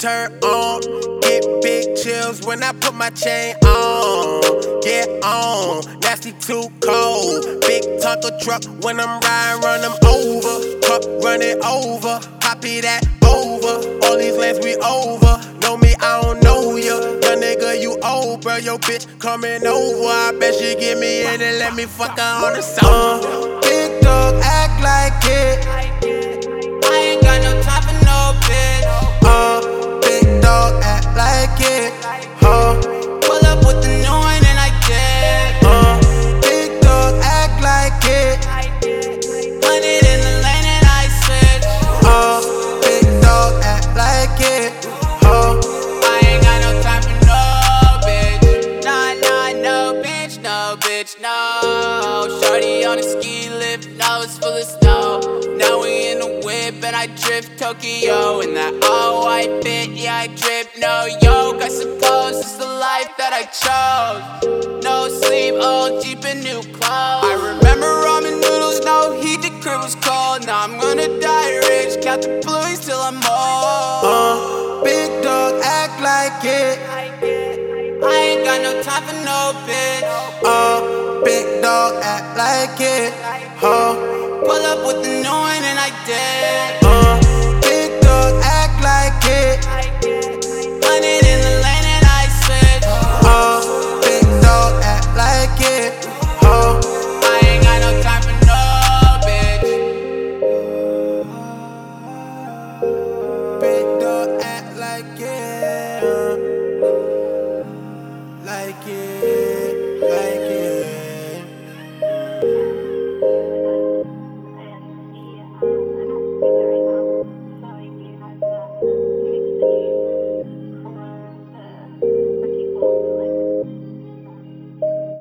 turn on. Get big chills when I put my chain on. Get on, nasty too cold. Big Tonka truck when I'm riding, run them over. Cup run it over, copy that over. All these lanes we over. Know me, I don't know ya. Young nigga, you old, bro. Your bitch coming over. I bet she give me in and let me fuck her on the sofa. Big dog, act like it. I ain't got no time for no bitch. Big dog, act like it. Pull up with the new one and I did. Big dog, act like it. 100 in the lane and I switch. Big dog, act like it. I ain't got no time for no bitch. Nah, no bitch, no bitch, no. Shorty on a ski lift, nose full of snow. Now we in the whip and I drift Tokyo. In that all white fit, yeah, I drip, no yoke. I suppose it's the life that I chose. No sleep, old Jeep and new clothes. I remember ramen noodles, no heat, the crib was cold. Now I'm gonna die rich, count the blues till I'm old. Big dog, act like it. I ain't got no time for no bitch. Big dog, act like it. Pull up with the new one and I did.